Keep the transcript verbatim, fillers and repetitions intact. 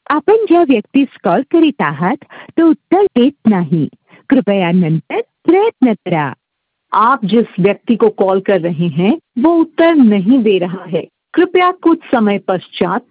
आपण ज्या व्यक्तीस कॉल करीत आहात तो उत्तर देत नाही. कृपया नंतर प्रयत्न करा. आप जिस व्यक्ति को कॉल कर रहे हैं वो उत्तर नहीं दे रहा है. कृपया कुछ समय पश्चात